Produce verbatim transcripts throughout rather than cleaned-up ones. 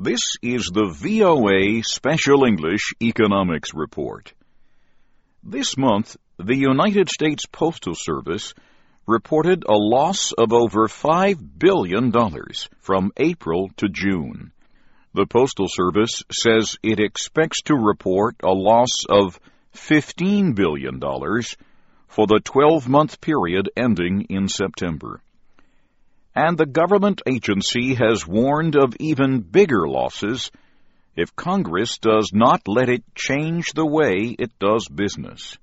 This is the V O A Special English Economics Report. This month, the United States Postal Service reported a loss of over five billion dollars from April to June. The Postal Service says it expects to report a loss of fifteen billion dollars for the twelve-month period ending in September. And the government agency has warned of even bigger losses if Congress does not let it change the way it does business.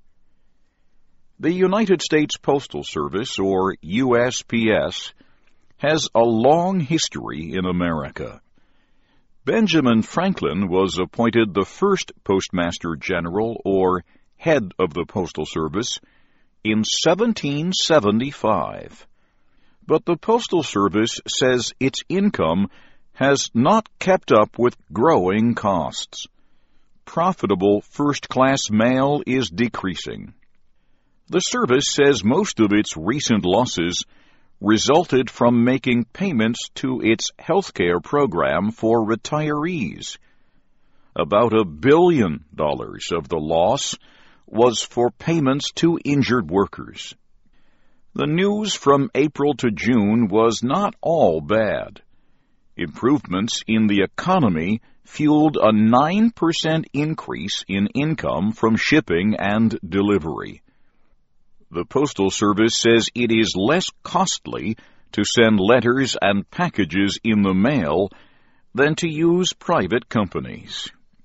The United States Postal Service, or U S P S, has a long history in America. Benjamin Franklin was appointed the first Postmaster General, or head of the Postal Service, in seventeen seventy-five. But the Postal Service says its income has not kept up with growing costs. Profitable first-class mail is decreasing. The service says most of its recent losses resulted from making payments to its health care program for retirees. About a billion dollars of the loss was for payments to injured workers. The news from April to June was not all bad. Improvements in the economy fueled a nine percent increase in income from shipping and delivery. The Postal Service says it is less costly to send letters and packages in the mail than to use private companies.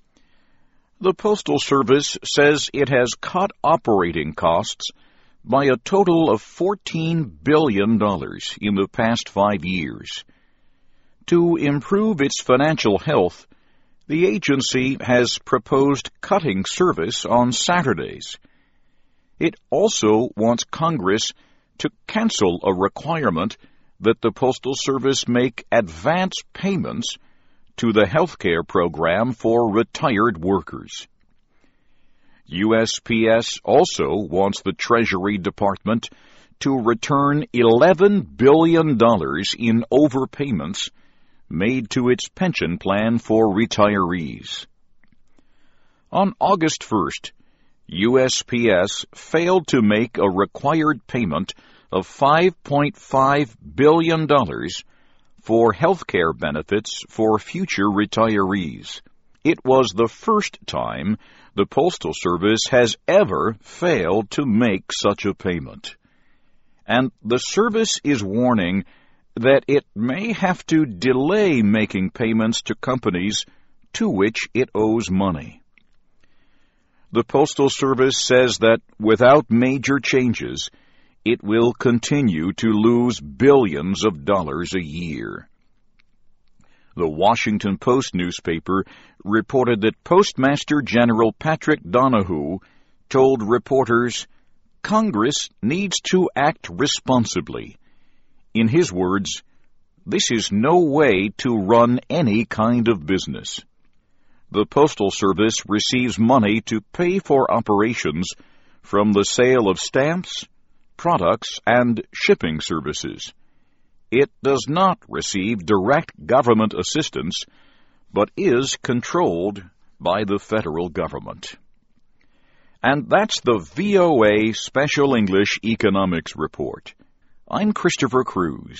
The Postal Service says it has cut operating costs by a total of fourteen billion dollars in the past five years. To improve its financial health, the agency has proposed cutting service on Saturdays. It also wants Congress to cancel a requirement that the Postal Service make advance payments to the health care program for retired workers. U S P S also wants the Treasury Department to return eleven billion dollars in overpayments made to its pension plan for retirees. On August first, U S P S failed to make a required payment of five point five billion dollars for health care benefits for future retirees. It was the first time the Postal Service has ever failed to make such a payment. And the service is warning that it may have to delay making payments to companies to which it owes money. The Postal Service says that without major changes, it will continue to lose billions of dollars a year. The Washington Post newspaper reported that Postmaster General Patrick Donahue told reporters, "Congress needs to act responsibly." In his words, "This is no way to run any kind of business." The Postal Service receives money to pay for operations from the sale of stamps, products, and shipping services. It does not receive direct government assistance, but is controlled by the federal government. And that's the V O A Special English Economics Report. I'm Christopher Cruz.